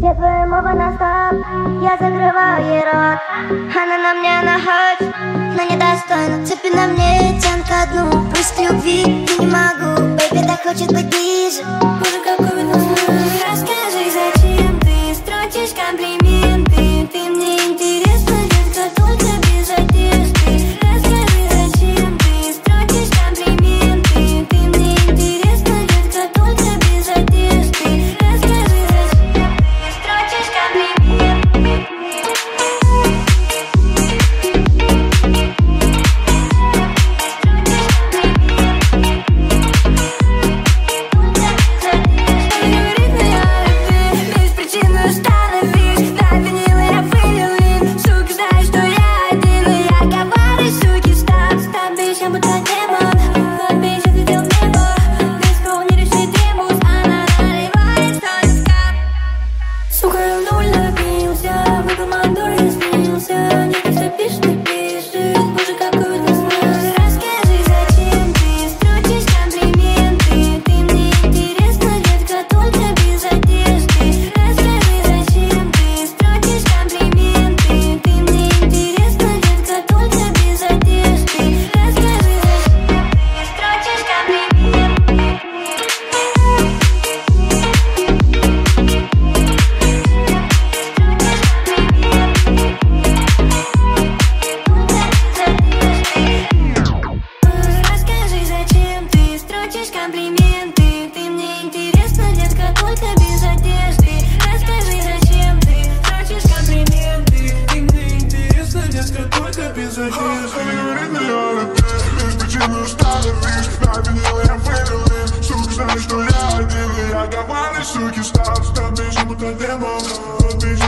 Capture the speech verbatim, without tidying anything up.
Все твои мовы на стоп, я закрываю ей рот. Она на мне находит, но недостойна. Цепи на мне тянут ко дну. Пусть любви я не могу, бэйби так хочет быть ближе. Боже, какой вид нас. Расскажи, зачем ты строчишь комплименты? Ты мне интересна, детка, только без одежды. Расскажи, зачем ты строчишь комплименты? Ты мне интересна, детка, только без одежды. Расскажи, зачем ты строчишь комплименты? Без причины остановись. На винил я вылил лин. Сука, знаешь, что я один, и я говорю, суки, стоп. Стоп, бейся, будто демон. Вот бейся, ты дел небо. Исполнили все требус. Она наливает столь скап. Сука, я в нуль напился. Выпил мандур и снился. Не ты все пишет и пишет. Боже, какой ты смысл. Расскажи, зачем ты строчишь комплименты? Ты мне интересна, детка, только без одежды. Расскажи, зачем ты строчишь комплименты? Ты мне интересна, детка, только без одежды. Расскажи, зачем ты строчишь комплименты? Расскажи, зачем ты строчишь комплименты? Ты мне интересна, детка, только без одежды. Расскажи, зачем ты строчишь комплименты? Ты мне интересна, детка, только без одежды. Говорит, на я без причины остановись. На винил я вылил лин. Сука, знаешь, что я один, и я говорю, суки, стоп. Стоп, бейся, будто демон. Вот бейся,